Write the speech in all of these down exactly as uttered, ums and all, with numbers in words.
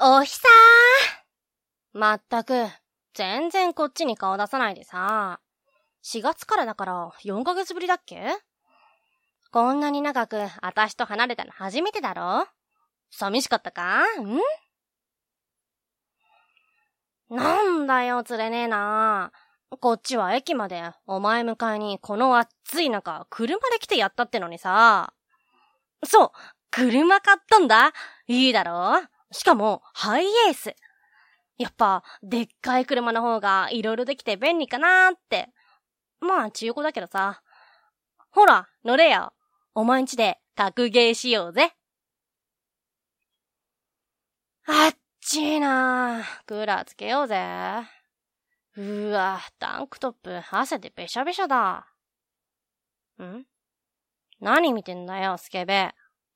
おひさー。まったく、全然こっちに顔出さないでさ。しがつからだからよんかげつぶりだっけ？こんなに長くあたしと離れたの初めてだろ？寂しかったか？ん？なんだよ、釣れねえな。こっちは駅までお前迎えにこの暑い中車で来てやったってのにさ。そう、車買ったんだ。いいだろ？しかもハイエース。やっぱでっかい車の方がいろいろできて便利かなーって。まあ中古だけどさ。ほら、乗れよ。お前んちで格ゲーしようぜ。あっちーなー。クーラーつけようぜ。うーわ、タンクトップ汗でべしゃべしゃだ。ん？何見てんだよ、スケベ。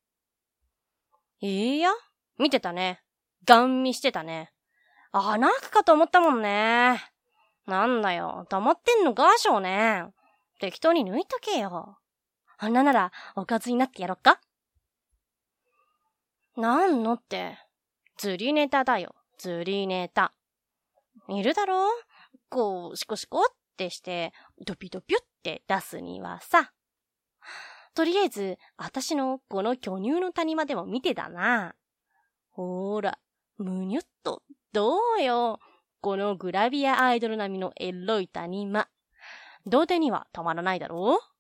いいや、見てたね。ガン見してたね。穴開くかと思ったもんね。なんだよ、溜まってんのか、少年。適当に抜いとけよ。あんななら、おかずになってやろっか。なんのって、釣りネタだよ、釣りネタ。いるだろ？こう、シコシコってして、ドピドピュって出すにはさ。とりあえず、あたしのこの巨乳の谷間でも見てだな。ほーら、むにゅっと、どうよ。このグラビアアイドル並みのエロい谷間。童貞にはたまらないだろう？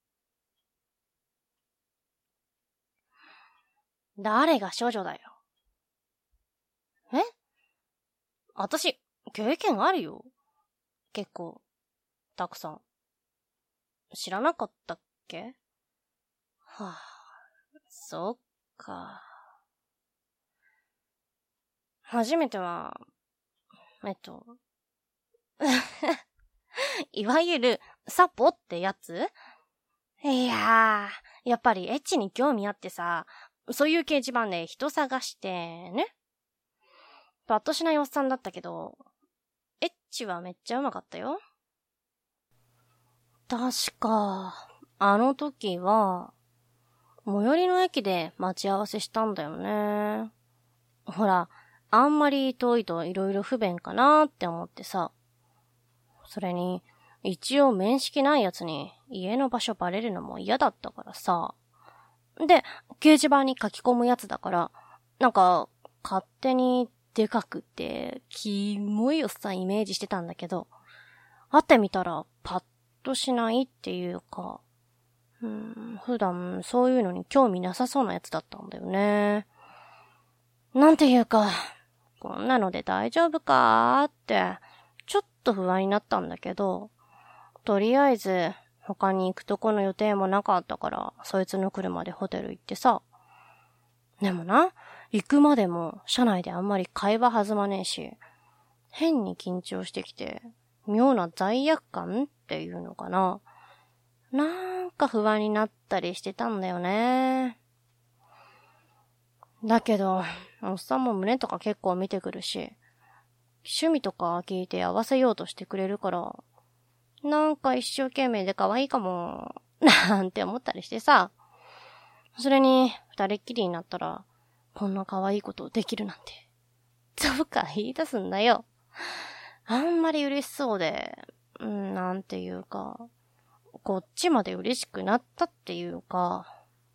誰が処女だよ。え？あたし、経験あるよ。結構、たくさん。知らなかったっけ？はぁ、あ、そっか。初めては、えっと、いわゆる、サポってやつ？いやー、やっぱりエッチに興味あってさ、そういう掲示板で人探してね。パッとしないおっさんだったけど、エッチはめっちゃうまかったよ。確か、あの時は、最寄りの駅で待ち合わせしたんだよね。ほら、あんまり遠いと色々不便かなって思ってさ。それに、一応面識ないやつに家の場所バレるのも嫌だったからさ。で、掲示板に書き込むやつだから、なんか、勝手にでかくて、キモいおっさんイメージしてたんだけど、会ってみたらパッとしないっていうか、うん、普段そういうのに興味なさそうなやつだったんだよね。なんていうか、こんなので大丈夫かーって、ちょっと不安になったんだけど、とりあえず、他に行くとこの予定もなかったから、そいつの車でホテル行ってさ。でもな、行くまでも車内であんまり会話弾まねえし、変に緊張してきて、妙な罪悪感っていうのかな。なんか不安になったりしてたんだよね。だけど、おっさんも胸とか結構見てくるし、趣味とか聞いて合わせようとしてくれるから、なんか一生懸命で可愛いかも、なんて思ったりしてさ。それに、二人っきりになったら、こんな可愛いことできるなんて。そうか言い出すんだよ。あんまり嬉しそうで、うん、なんていうか、こっちまで嬉しくなったっていうか、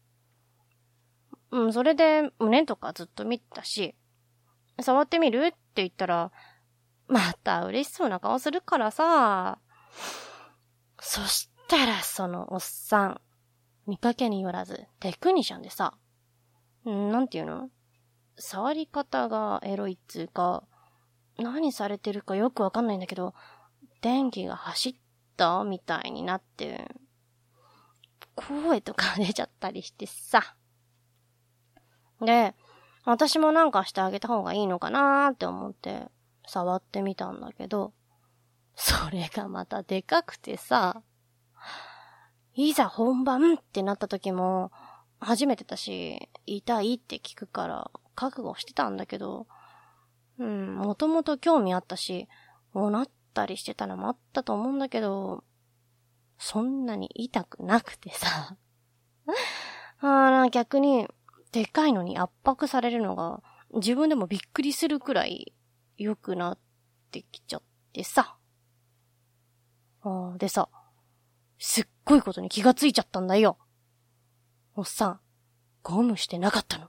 うん、それで胸とかずっと見てたし、触ってみるって言ったら、また嬉しそうな顔するからさ。そしたらそのおっさん、見かけによらずテクニシャンでさ、んなんていうの？触り方がエロいっつうか、何されてるかよくわかんないんだけど、電気が走ったみたいになって、声とか出ちゃったりしてさ。で、私もなんかしてあげた方がいいのかなーって思って、触ってみたんだけど、それがまたでかくてさ、いざ本番ってなった時も、初めてだし、痛いって聞くから、覚悟してたんだけど、うん、もともと興味あったし、おなったりしてたのもあったと思うんだけど、そんなに痛くなくてさ。あー逆に、でかいのに圧迫されるのが、 自分でもびっくりするくらい良くなってきちゃってさ。あでさ、すっごいことに気がついちゃったんだよ。おっさん、ゴムしてなかったの。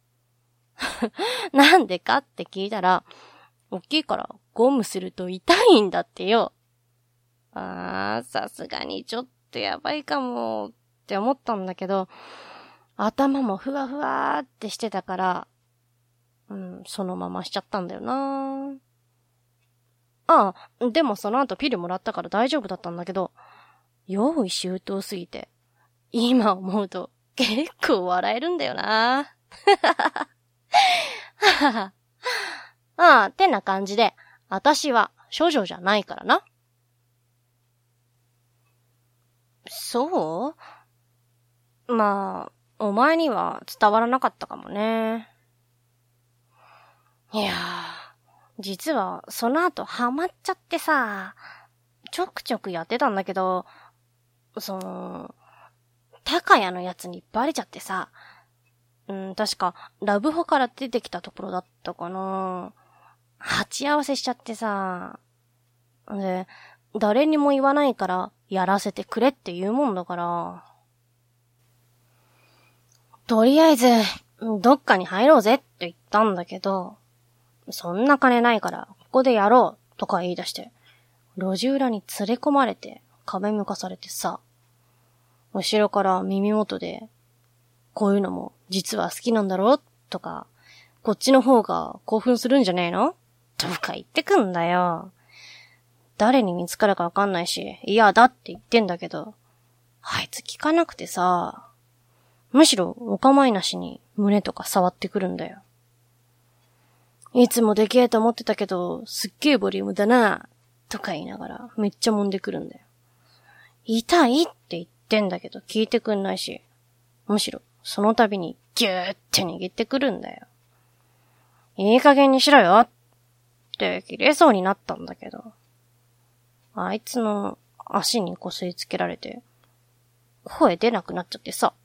なんでかって聞いたら、大きいからゴムすると痛いんだってよ。あー、さすがにちょっとやばいかもって思ったんだけど、頭もふわふわってしてたから、うん、そのまましちゃったんだよな。ああ、でもその後ピルもらったから大丈夫だったんだけど、用意周到すぎて、今思うと結構笑えるんだよな。ああ、ってな感じで、私は処女じゃないからな。そうまあ、お前には伝わらなかったかもね。いやー、実はその後ハマっちゃってさ、ちょくちょくやってたんだけど、その、高谷のやつにバレちゃってさ、うん、確かラブホから出てきたところだったかな。鉢合わせしちゃってさ、で、誰にも言わないからやらせてくれって言うもんだから、とりあえず、どっかに入ろうぜって言ったんだけど、そんな金ないから、ここでやろうとか言い出して、路地裏に連れ込まれて、壁向かされてさ、後ろから耳元で、こういうのも実は好きなんだろとか、こっちの方が興奮するんじゃねえのとか言ってくんだよ。誰に見つかるかわかんないし、嫌だって言ってんだけど、あいつ聞かなくてさ、むしろお構いなしに胸とか触ってくるんだよ。いつもでけえと思ってたけど、すっげえボリュームだな、とか言いながらめっちゃ揉んでくるんだよ。痛いって言ってんだけど聞いてくんないし、むしろその度にギューって握ってくるんだよ。いい加減にしろよって切れそうになったんだけど、あいつの足にこすりつけられて、声出なくなっちゃってさ。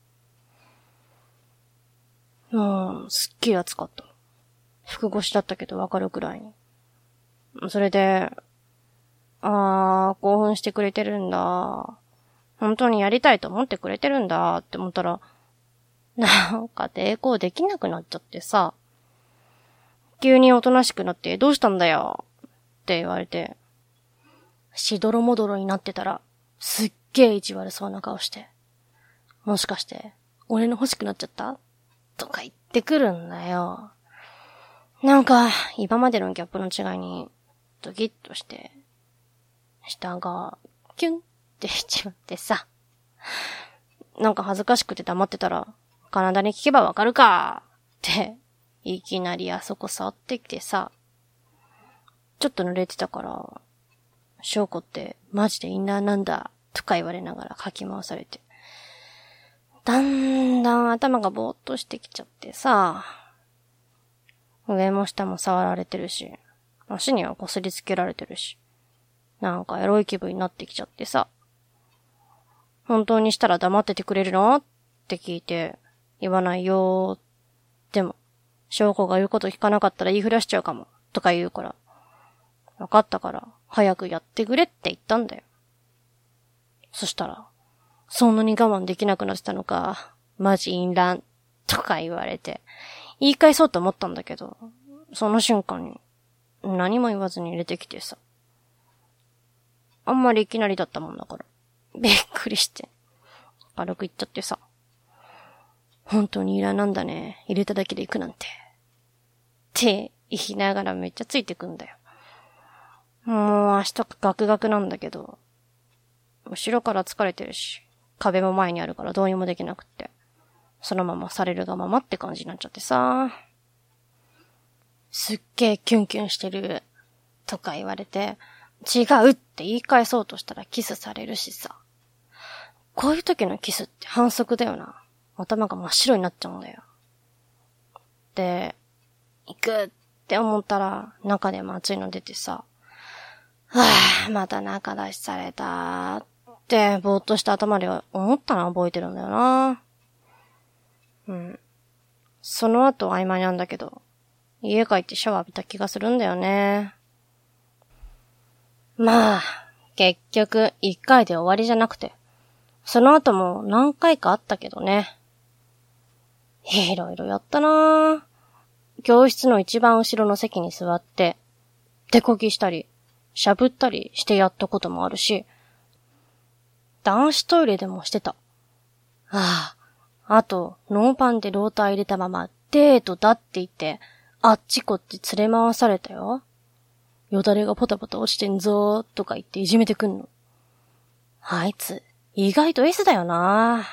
もう、すっげえ暑かった。服越しだったけどわかるくらいに。それで、あー、興奮してくれてるんだ。本当にやりたいと思ってくれてるんだって思ったら、なんか抵抗できなくなっちゃってさ。急におとなしくなってどうしたんだよって言われて、しどろもどろになってたら、すっげえ意地悪そうな顔して、もしかして、俺の欲しくなっちゃったとか言ってくるんだよ。なんか、今までのギャップの違いに、ドキッとして、下が、キュンってしちまってさ。なんか恥ずかしくて黙ってたら、体に聞けばわかるかって、いきなりあそこ触ってきてさ。ちょっと濡れてたから、翔子ってマジでインナーなんだとか言われながらかき回されて。だんだん頭がぼーっとしてきちゃってさ。上も下も触られてるし、足にはこすりつけられてるし、なんかエロい気分になってきちゃってさ。本当にしたら黙っててくれるのって聞いて、言わないよー。でも、翔子が言うこと聞かなかったら言いふらしちゃうかも、とか言うから。わかったから、早くやってくれって言ったんだよ。そしたら、そんなに我慢できなくなってたのか、マジ淫乱、とか言われて、言い返そうと思ったんだけど、その瞬間に、何も言わずに入れてきてさ。あんまりいきなりだったもんだから、びっくりして、軽く言っちゃってさ。本当にイラなんだね、入れただけで行くなんて。って言いながらめっちゃついてくんだよ。もう明日ガクガクなんだけど、後ろから疲れてるし、壁も前にあるからどうにもできなくって、そのままされるがままって感じになっちゃってさ。すっげーキュンキュンしてる、とか言われて、違うって言い返そうとしたらキスされるしさ。こういう時のキスって反則だよな。頭が真っ白になっちゃうんだよ。で、行くって思ったら、中でも熱いの出てさ、はぁ、また中出しされたって、ぼーっとした頭で思ったのは覚えてるんだよな。うん。 その後曖昧なんだけど、家帰ってシャワー浴びた気がするんだよね。まあ、結局一回で終わりじゃなくて、その後も何回かあったけどね。いろいろやったなぁ。教室の一番後ろの席に座って、手こぎしたり、しゃぶったりしてやったこともあるし、男子トイレでもしてた。ああ、あと、ノーパンでローター入れたまま、デートだって言って、あっちこっち連れ回されたよ。よだれがポタポタ落ちてんぞーとか言っていじめてくんの。あいつ、意外と S だよな。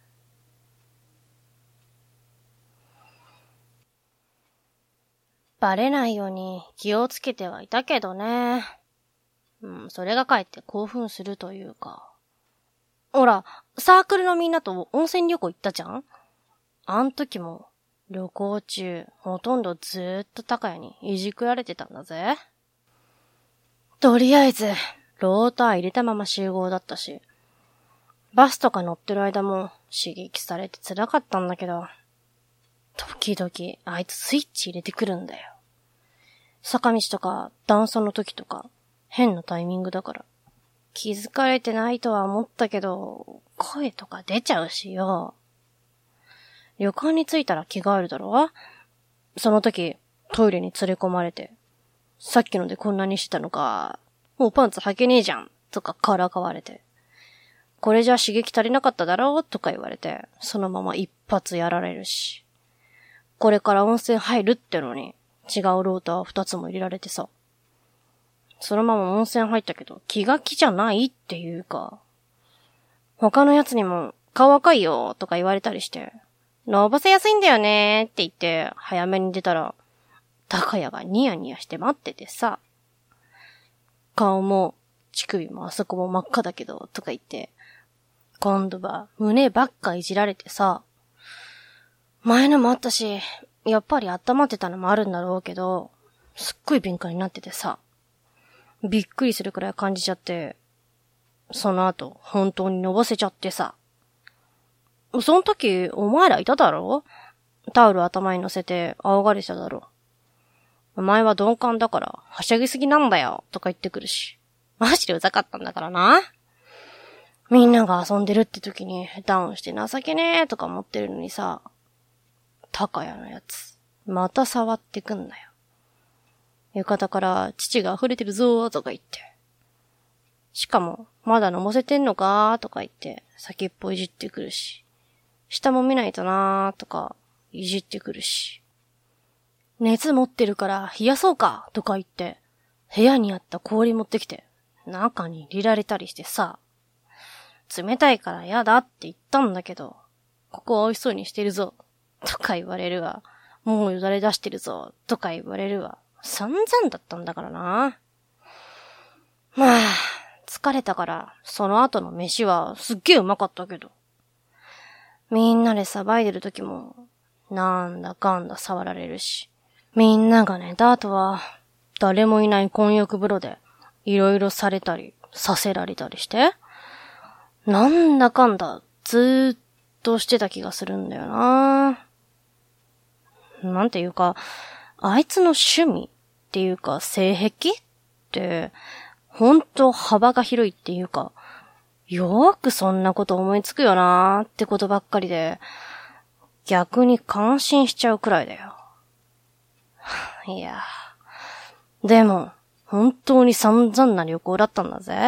バレないように気をつけてはいたけどね。うん、それがかえって興奮するというか。ほら、サークルのみんなと温泉旅行行ったじゃん？あん時も、旅行中、ほとんどずーっと高谷にいじくられてたんだぜ。とりあえず、ローター入れたまま集合だったし、バスとか乗ってる間も刺激されて辛かったんだけど、時々あいつスイッチ入れてくるんだよ。坂道とか段差の時とか変なタイミングだから気づかれてないとは思ったけど、声とか出ちゃうしよ。旅館に着いたら着替えるだろ？その時トイレに連れ込まれて、さっきのでこんなにしてたのか、もうパンツ履けねえじゃんとかからかわれて、これじゃ刺激足りなかっただろうとか言われて、そのまま一発やられるし、これから温泉入るってのに違うローター二つも入れられてさ、そのまま温泉入ったけど気が気じゃないっていうか、他のやつにも顔赤いよとか言われたりして、のぼせやすいんだよねって言って早めに出たら、高谷がニヤニヤして待っててさ、顔も乳首もあそこも真っ赤だけどとか言って、今度は胸ばっかいじられてさ、前のもあったし、やっぱり温まってたのもあるんだろうけど、すっごい敏感になっててさ、びっくりするくらい感じちゃって、その後本当にのぼせちゃってさ。その時お前らいただろ？タオル頭に乗せて青がりしただろ。お前は鈍感だからはしゃぎすぎなんだよとか言ってくるし、マジでうざかったんだからな。みんなが遊んでるって時にダウンして情けねえとか思ってるのにさ、高谷のやつまた触ってくんだよ。浴衣から乳が溢れてるぞーとか言って、しかもまだ飲ませてんのかーとか言って先っぽいじってくるし、下も見ないとなーとかいじってくるし、熱持ってるから冷やそうかとか言って部屋にあった氷持ってきて中に入れられたりしてさ、冷たいから嫌だって言ったんだけど、ここは美味しそうにしてるぞとか言われるわ、もうよだれ出してるぞとか言われるわ、散々だったんだからな。まあ疲れたからその後の飯はすっげえうまかったけど、みんなで騒いでる時もなんだかんだ触られるし、みんなが寝た後は誰もいない混浴風呂でいろいろされたりさせられたりして、なんだかんだずーっとしてた気がするんだよな。なんていうか、あいつの趣味っていうか性癖ってほんと幅が広いっていうか、よーくそんなこと思いつくよなーってことばっかりで、逆に感心しちゃうくらいだよ。いや、でも本当に散々な旅行だったんだぜ。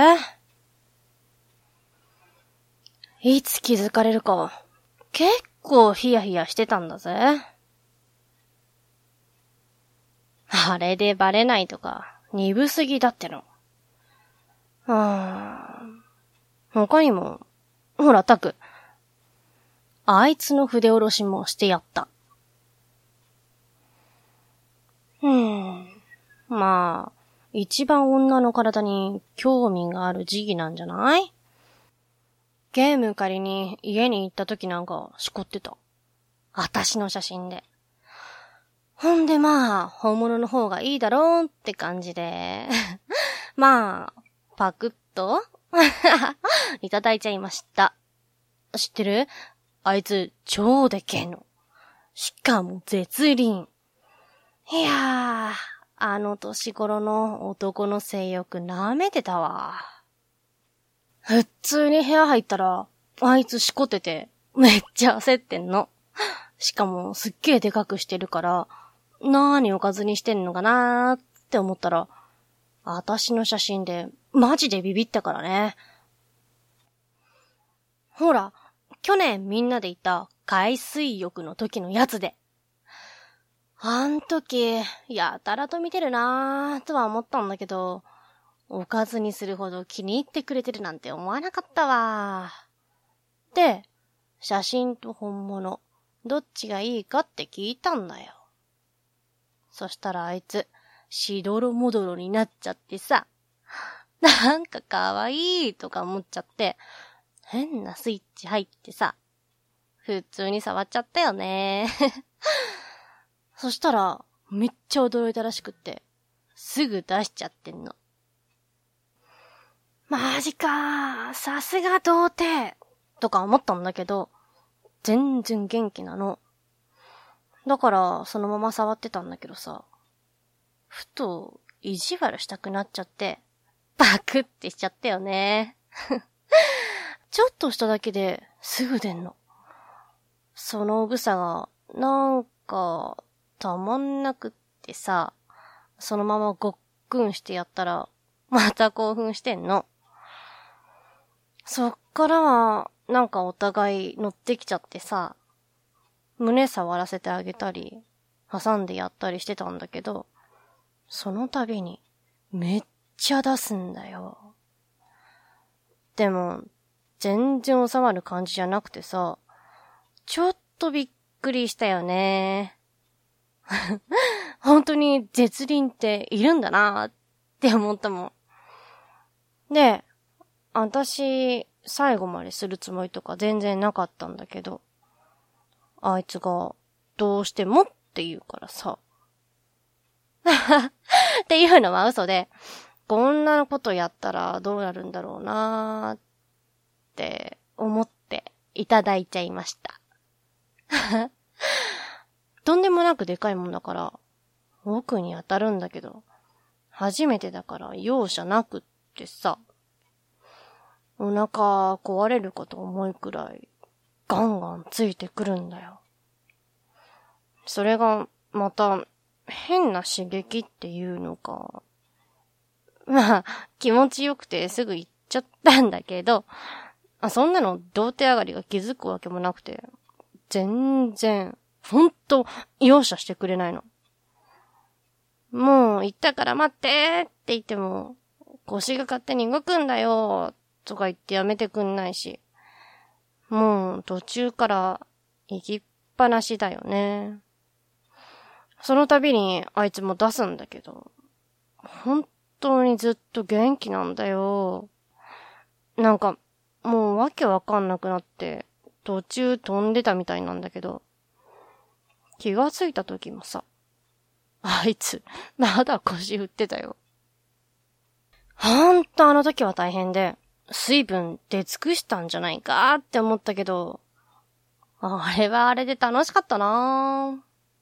いつ気づかれるか、結構ヒヤヒヤしてたんだぜ。あれでバレないとか鈍すぎだっての。うーん。他にも、ほらタク、あいつの筆下ろしもしてやった。うーん。まあ、一番女の体に興味がある時期なんじゃない？ゲーム借りに家に行った時なんかしこってた。あたしの写真で。ほんでまあ、本物の方がいいだろうって感じで。まあ、パクッといただいちゃいました。知ってる？あいつ超でけえの。 しかも絶倫。いやー、あの年頃の男の性欲舐めてたわ。普通に部屋入ったら、あいつしこってて、めっちゃ焦ってんの。しかもすっげーでかくしてるから、なーにおかずにしてんのかなーって思ったら、あたしの写真でマジでビビったからね。ほら、去年みんなで行った海水浴の時のやつで。あん時、やたらと見てるなーとは思ったんだけど、おかずにするほど気に入ってくれてるなんて思わなかったわ。で、写真と本物、どっちがいいかって聞いたんだよ。そしたらあいつ、しどろもどろになっちゃってさ、なんかかわいいとか思っちゃって、変なスイッチ入ってさ、普通に触っちゃったよね。そしたら、めっちゃ驚いたらしくって、すぐ出しちゃってんの。マジかー、さすが童貞とか思ったんだけど、全然元気なの。だから、そのまま触ってたんだけどさ、ふと、意地悪したくなっちゃって、バクってしちゃったよね。ちょっとしただけですぐ出んの。そのうぶさが、なんか、たまんなくってさ、そのままごっくんしてやったら、また興奮してんの。そっからは、なんかお互い乗ってきちゃってさ、胸触らせてあげたり、挟んでやったりしてたんだけど、その度に、めっちゃ出すんだよ。でも、全然収まる感じじゃなくてさ、ちょっとびっくりしたよね。本当に絶倫っているんだなーって思ったもん。で、私、最後までするつもりとか全然なかったんだけど、あいつが、どうしてもって言うからさ。っていうのは嘘で、こんなことやったらどうなるんだろうなーって思っていただいちゃいました。とんでもなくでかいもんだから、奥に当たるんだけど、初めてだから容赦なくってさ、お腹壊れるかと思うくらい、ガンガンついてくるんだよ。それが、また、変な刺激っていうのか。まあ、気持ちよくてすぐ行っちゃったんだけど、あ、そんなの童貞上がりが気づくわけもなくて、全然、ほんと、容赦してくれないの。もう、行ったから待ってって言っても、腰が勝手に動くんだよとか言ってやめてくんないし、もう途中から行きっぱなしだよね。その度にあいつも出すんだけど、本当にずっと元気なんだよ。なんか、もうわけわかんなくなって、途中飛んでたみたいなんだけど、気がついた時もさ、あいつ、まだ腰振ってたよ。ほんとあの時は大変で、水分出尽くしたんじゃないかって思ったけど、あれはあれで楽しかったな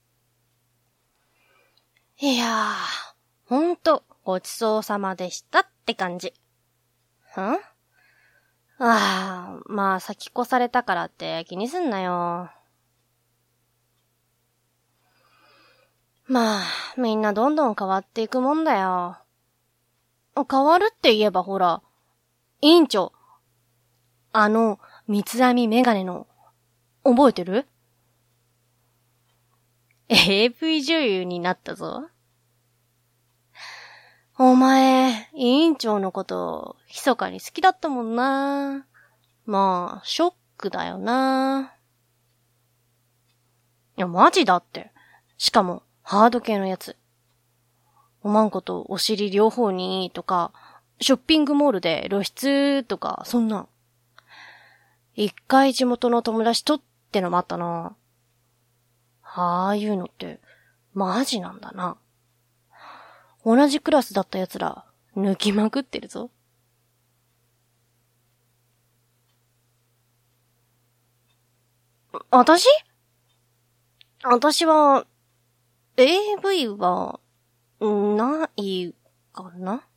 ぁ。いやー、ほんとごちそうさまでしたって感じ。ん？ああ、まあ先越されたからって気にすんなよ。まあ、みんなどんどん変わっていくもんだよ。変わるって言えばほら、委員長。あの、三つ編みメガネの、覚えてる？ エーブイ 女優になったぞ。お前、委員長のこと、密かに好きだったもんな。まあ、ショックだよな。いや、マジだって。しかも、ハード系のやつ。おまんことお尻両方にとか、ショッピングモールで露出とか、そんな。一回地元の友達とってのもあったな。ああいうのって、マジなんだな。同じクラスだった奴ら、抜きまくってるぞ。私？ 私は、エーブイ は、ないかな。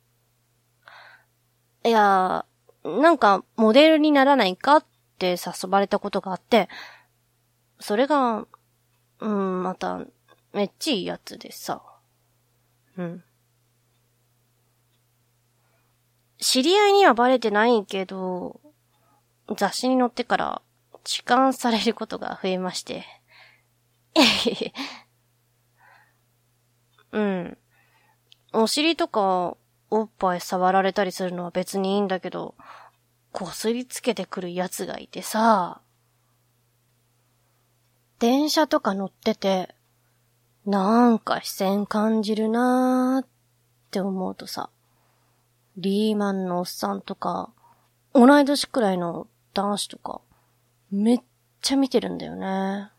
いや、なんか、モデルにならないかって誘われたことがあって、それが、うん、また、めっちゃいいやつでさ。うん。知り合いにはバレてないけど、雑誌に載ってから痴漢されることが増えまして。うん。お尻とかおっぱい触られたりするのは別にいいんだけど、こすりつけてくるやつがいてさ、電車とか乗ってて、なんか視線感じるなーって思うとさ、リーマンのおっさんとか、同い年くらいの男子とか、めっちゃ見てるんだよね。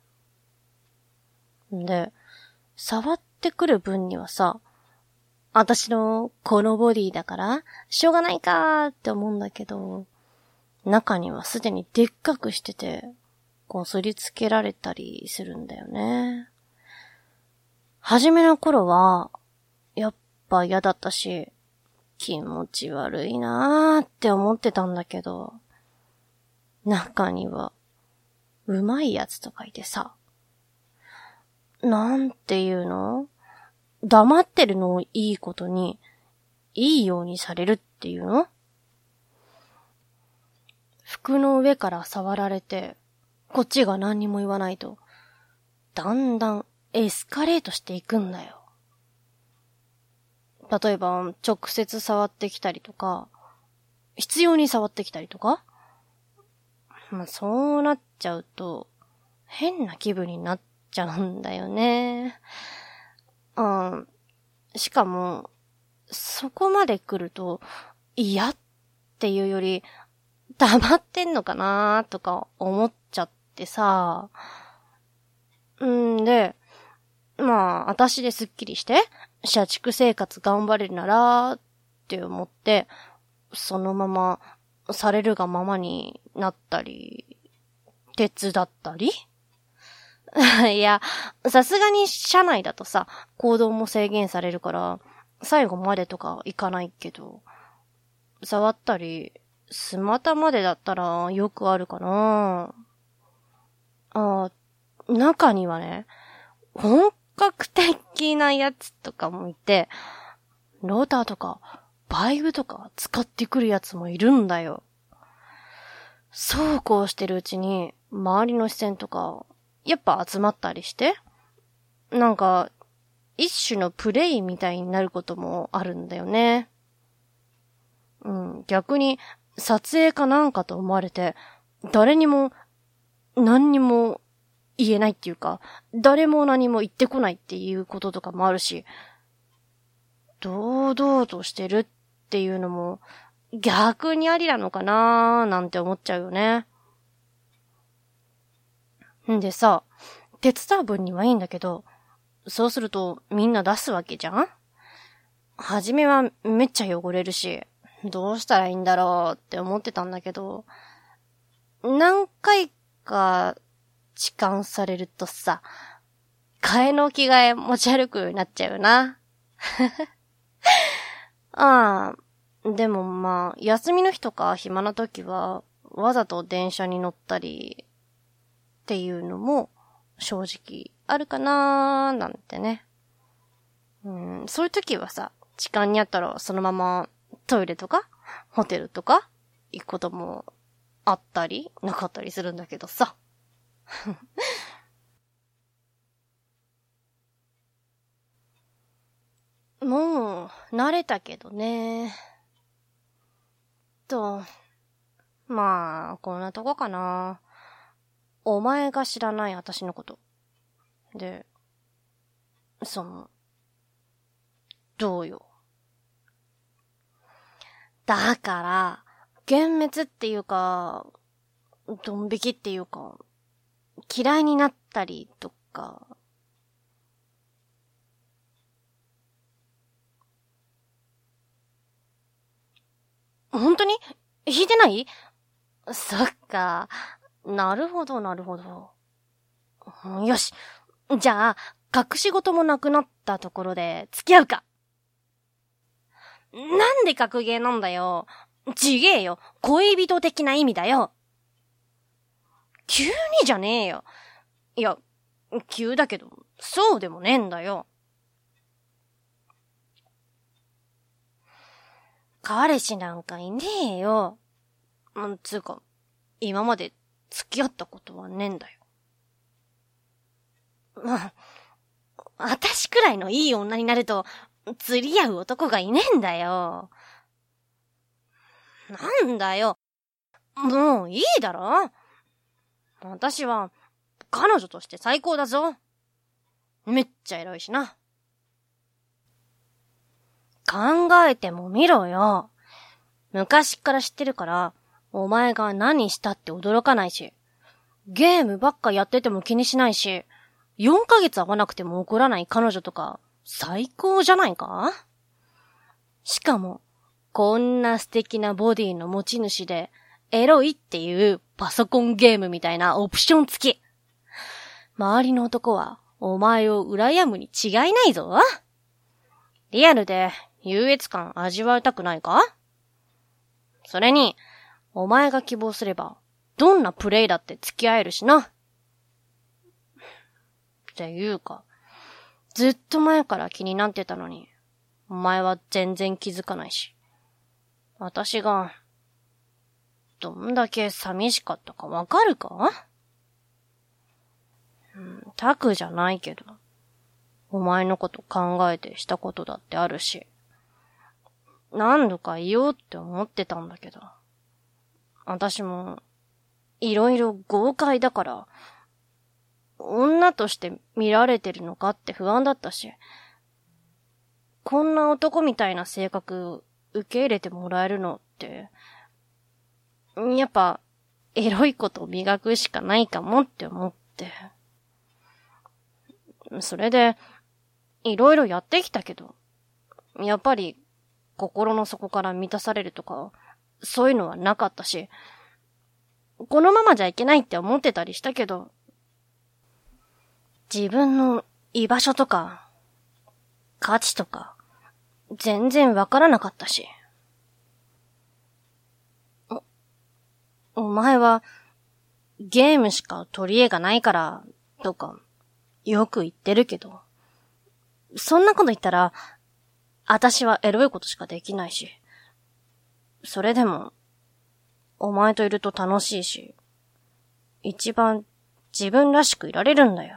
で、触ってくる分にはさ、私のこのボディだから、しょうがないかーって思うんだけど、中にはすでにでっかくしてて、こすりつけられたりするんだよね。初めの頃は、やっぱ嫌だったし、気持ち悪いなーって思ってたんだけど、中には、うまいやつとかいてさ、なんていうの？黙ってるのをいいことに、いいようにされるっていうの？服の上から触られて、こっちが何にも言わないと、だんだんエスカレートしていくんだよ。例えば、直接触ってきたりとか、必要に触ってきたりとか。まあ、そうなっちゃうと、変な気分になっちゃうんだよね。うん。しかも、そこまで来ると、嫌っていうより、黙ってんのかなとか思っちゃってさ。んで、まあ、私ですっきりして、社畜生活頑張れるなら、って思って、そのまま、されるがままになったり、手伝ったりいや、さすがに社内だとさ、行動も制限されるから、最後までとかいかないけど、触ったり、スマタまでだったらよくあるかな。あ、中にはね、本格的なやつとかもいて、ローターとか、バイブとか使ってくるやつもいるんだよ。そうこうしてるうちに、周りの視線とか、やっぱ集まったりして、なんか、一種のプレイみたいになることもあるんだよね。うん、逆に、撮影かなんかと思われて、誰にも、何にも言えないっていうか、誰も何も言ってこないっていうこととかもあるし、堂々としてるっていうのも、逆にありなのかなーなんて思っちゃうよね。んでさ、手伝う分にはいいんだけど、そうするとみんな出すわけじゃん？はじめはめっちゃ汚れるし、どうしたらいいんだろうって思ってたんだけど、何回か痴漢されるとさ、替えの着替え持ち歩くようになっちゃうよな。ああ、でもまあ、休みの日とか暇な時は、わざと電車に乗ったり、っていうのも、正直、あるかなーなんてね。うん、そういう時はさ、時間にあったらそのままトイレとか、ホテルとか、行くこともあったり、なかったりするんだけどさ。もう、慣れたけどね。と、まあ、こんなとこかな。お前が知らない私のこと。で、その、どうよ。だから、幻滅っていうか、ドン引きっていうか、嫌いになったりとか、本当に弾いてない？そっか。なるほど、なるほど。よし。 じゃあ、隠し事もなくなったところで付き合うか。なんで格ゲーなんだよ。ちげえよ。恋人的な意味だよ。急にじゃねえよ。いや、急だけど、そうでもねえんだよ。彼氏なんかいねえよ。んつうか、今まで付き合ったことはねえんだよ。まあ、私くらいのいい女になると、釣り合う男がいねえんだよ。なんだよ。もういいだろ？私は、彼女として最高だぞ。めっちゃエロいしな。考えてもみろよ。昔っから知ってるから、お前が何したって驚かないし、ゲームばっかやってても気にしないし、よんかげつ会わなくても怒らない彼女とか、最高じゃないか？しかも、こんな素敵なボディの持ち主で、エロいっていうパソコンゲームみたいなオプション付き。周りの男は、お前を羨むに違いないぞ。リアルで優越感味わいたくないか？それに、お前が希望すれば、どんなプレイだって付き合えるしな。っていうか、ずっと前から気になってたのに、お前は全然気づかないし。私が、どんだけ寂しかったかわかるか？うん、タクじゃないけど、お前のこと考えてしたことだってあるし、何度か言おうって思ってたんだけど、私も、いろいろ豪快だから、女として見られてるのかって不安だったし、こんな男みたいな性格受け入れてもらえるのって、やっぱ、エロいことを磨くしかないかもって思って。それで、いろいろやってきたけど、やっぱり、心の底から満たされるとか、そういうのはなかったし、このままじゃいけないって思ってたりしたけど、自分の居場所とか、価値とか、全然わからなかったし。お、お前は、ゲームしか取り柄がないから、とか、よく言ってるけど、そんなこと言ったら、私はエロいことしかできないし、それでも、お前といると楽しいし、一番自分らしくいられるんだよ。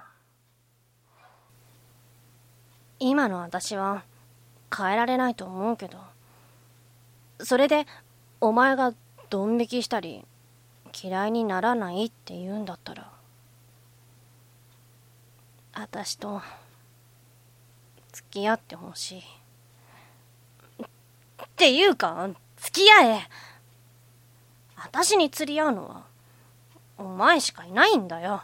今の私は変えられないと思うけど、それでお前がドン引きしたり嫌いにならないって言うんだったら、私と付き合ってほしい。っていうか、付き合え。私に釣り合うのはお前しかいないんだよ。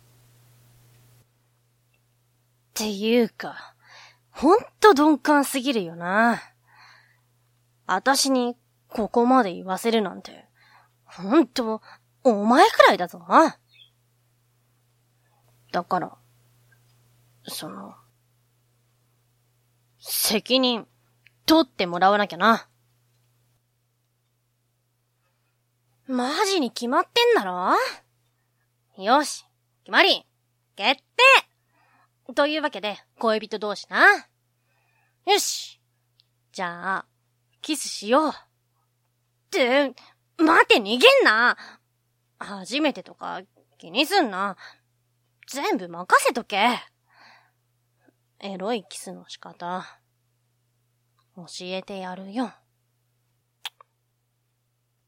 っていうか、ほんと鈍感すぎるよな。私にここまで言わせるなんて、ほんとお前くらいだぞな。だから、その、責任取ってもらわなきゃな。マジに決まってんだろ？よし、決まり、決定！というわけで、恋人同士な。よし。じゃあ、キスしよう。って、待て、逃げんな。初めてとか気にすんな。全部任せとけ。エロいキスの仕方、教えてやるよ。